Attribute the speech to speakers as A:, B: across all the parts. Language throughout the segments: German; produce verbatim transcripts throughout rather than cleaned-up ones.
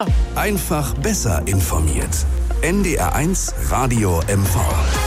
A: Einfach besser informiert. N D R eins Radio M V.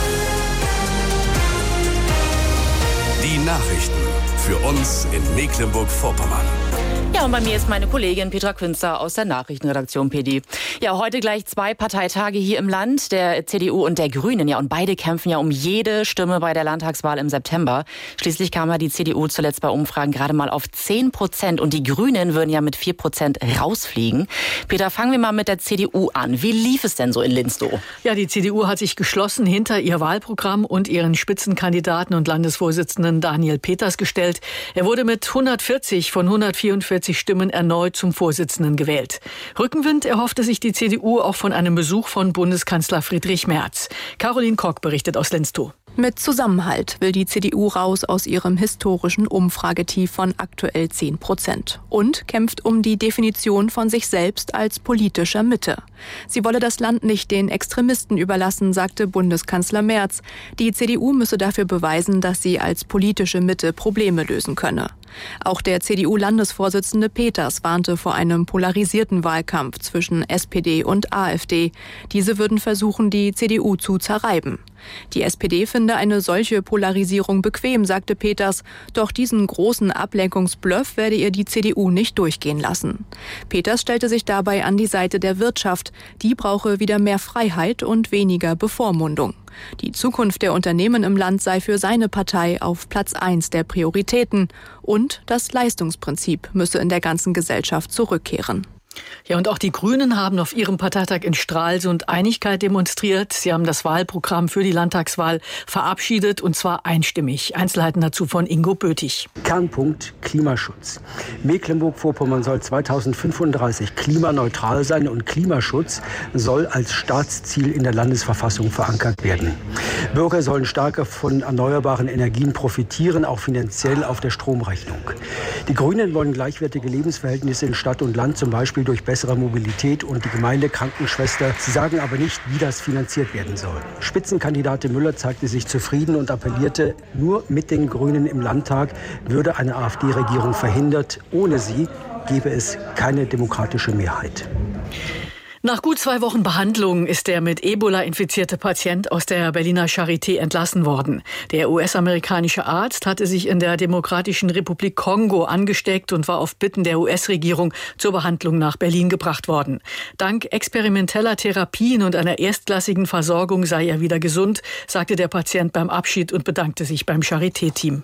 A: Die Nachrichten für uns in Mecklenburg-Vorpommern.
B: Ja, und bei mir ist meine Kollegin Petra Künzer aus der Nachrichtenredaktion P D. Ja, heute gleich zwei Parteitage hier im Land, der C D U und der Grünen. Ja, und beide kämpfen ja um jede Stimme bei der Landtagswahl im September. Schließlich kam ja die C D U zuletzt bei Umfragen gerade mal auf zehn Prozent und die Grünen würden ja mit vier Prozent rausfliegen. Peter, fangen wir mal mit der C D U an. Wie lief es denn so in Linstow?
C: Ja, die C D U hat sich geschlossen hinter ihr Wahlprogramm und ihren Spitzenkandidaten und Landesvorsitzenden Daniel Peters gestellt. Er wurde mit hundertvierzig von hundertvierundvierzig Stimmen erneut zum Vorsitzenden gewählt. Rückenwind erhoffte sich die C D U auch von einem Besuch von Bundeskanzler Friedrich Merz. Caroline Kock berichtet aus Linstow.
D: Mit Zusammenhalt will die C D U raus aus ihrem historischen Umfragetief von aktuell zehn Prozent und kämpft um die Definition von sich selbst als politischer Mitte. Sie wolle das Land nicht den Extremisten überlassen, sagte Bundeskanzler Merz. Die C D U müsse dafür beweisen, dass sie als politische Mitte Probleme lösen könne. Auch der C D U-Landesvorsitzende Peters warnte vor einem polarisierten Wahlkampf zwischen S P D und AfD. Diese würden versuchen, die C D U zu zerreiben. Die S P D finde eine solche Polarisierung bequem, sagte Peters. Doch diesen großen Ablenkungsbluff werde ihr die C D U nicht durchgehen lassen. Peters stellte sich dabei an die Seite der Wirtschaft. Die brauche wieder mehr Freiheit und weniger Bevormundung. Die Zukunft der Unternehmen im Land sei für seine Partei auf Platz eins der Prioritäten. Und das Leistungsprinzip müsse in der ganzen Gesellschaft zurückkehren.
C: Ja, und auch die Grünen haben auf ihrem Parteitag in Stralsund Einigkeit demonstriert. Sie haben das Wahlprogramm für die Landtagswahl verabschiedet, und zwar einstimmig. Einzelheiten dazu von Ingo Bötig.
E: Kernpunkt Klimaschutz. Mecklenburg-Vorpommern soll zweitausendfünfunddreißig klimaneutral sein und Klimaschutz soll als Staatsziel in der Landesverfassung verankert werden. Bürger sollen stärker von erneuerbaren Energien profitieren, auch finanziell auf der Stromrechnung. Die Grünen wollen gleichwertige Lebensverhältnisse in Stadt und Land, zum Beispiel durch bessere Mobilität und die Gemeindekrankenschwester. Sie sagen aber nicht, wie das finanziert werden soll. Spitzenkandidatin Müller zeigte sich zufrieden und appellierte, nur mit den Grünen im Landtag würde eine AfD-Regierung verhindert. Ohne sie gäbe es keine demokratische Mehrheit.
C: Nach gut zwei Wochen Behandlung ist der mit Ebola infizierte Patient aus der Berliner Charité entlassen worden. Der U S-amerikanische Arzt hatte sich in der Demokratischen Republik Kongo angesteckt und war auf Bitten der U S-Regierung zur Behandlung nach Berlin gebracht worden. Dank experimenteller Therapien und einer erstklassigen Versorgung sei er wieder gesund, sagte der Patient beim Abschied und bedankte sich beim Charité-Team.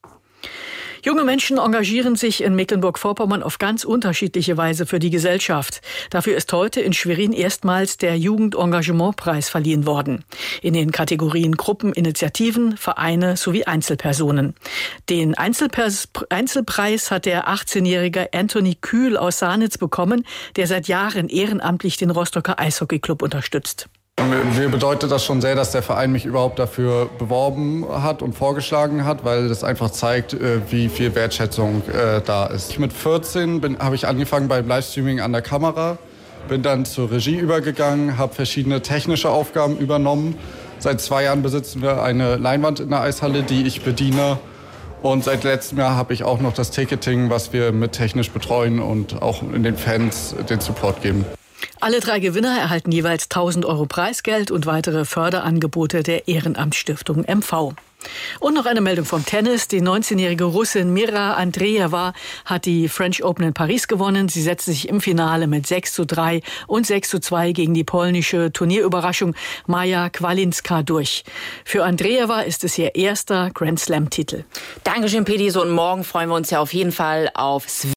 C: Junge Menschen engagieren sich in Mecklenburg-Vorpommern auf ganz unterschiedliche Weise für die Gesellschaft. Dafür ist heute in Schwerin erstmals der Jugendengagementpreis verliehen worden. In den Kategorien Gruppen, Initiativen, Vereine sowie Einzelpersonen. Den Einzelpers- Einzelpreis hat der achtzehnjährige Anthony Kühl aus Sahnitz bekommen, der seit Jahren ehrenamtlich den Rostocker Eishockeyclub unterstützt.
F: Mir bedeutet das schon sehr, dass der Verein mich überhaupt dafür beworben hat und vorgeschlagen hat, weil das einfach zeigt, wie viel Wertschätzung äh, da ist. Mit vierzehn habe ich angefangen beim Livestreaming an der Kamera, bin dann zur Regie übergegangen, habe verschiedene technische Aufgaben übernommen. Seit zwei Jahren besitzen wir eine Leinwand in der Eishalle, die ich bediene. Und seit letztem Jahr habe ich auch noch das Ticketing, was wir mit technisch betreuen und auch in den Fans den Support geben.
C: Alle drei Gewinner erhalten jeweils tausend Euro Preisgeld und weitere Förderangebote der Ehrenamtsstiftung M V. Und noch eine Meldung vom Tennis. Die neunzehnjährige Russin Mira Andreeva hat die French Open in Paris gewonnen. Sie setzte sich im Finale mit sechs zu drei und sechs zu zwei gegen die polnische Turnierüberraschung Maja Kwalinska durch. Für Andreeva ist es ihr erster Grand Slam-Titel.
B: Dankeschön, Pedi. So, und morgen freuen wir uns ja auf jeden Fall auf